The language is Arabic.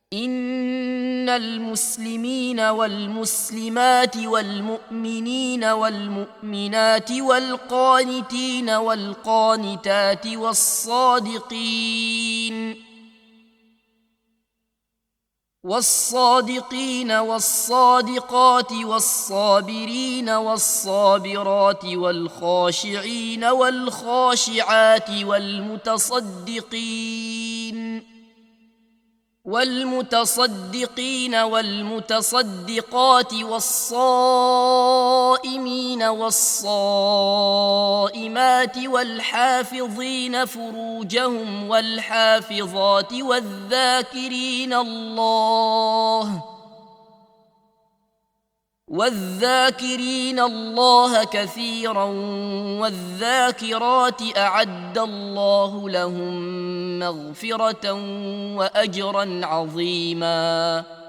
إن المسلمين والمسلمات والمؤمنين والمؤمنات والقانتين والقانتات والصادقين والصادقات والصابرين والصابرات والخاشعين والخاشعات والمتصدقين والمتصدقات والصائمين والصائمات والحافظين فروجهم والحافظات والذاكرين الله كثيرا والذاكرات أعد الله لهم مغفرة وأجرا عظيما.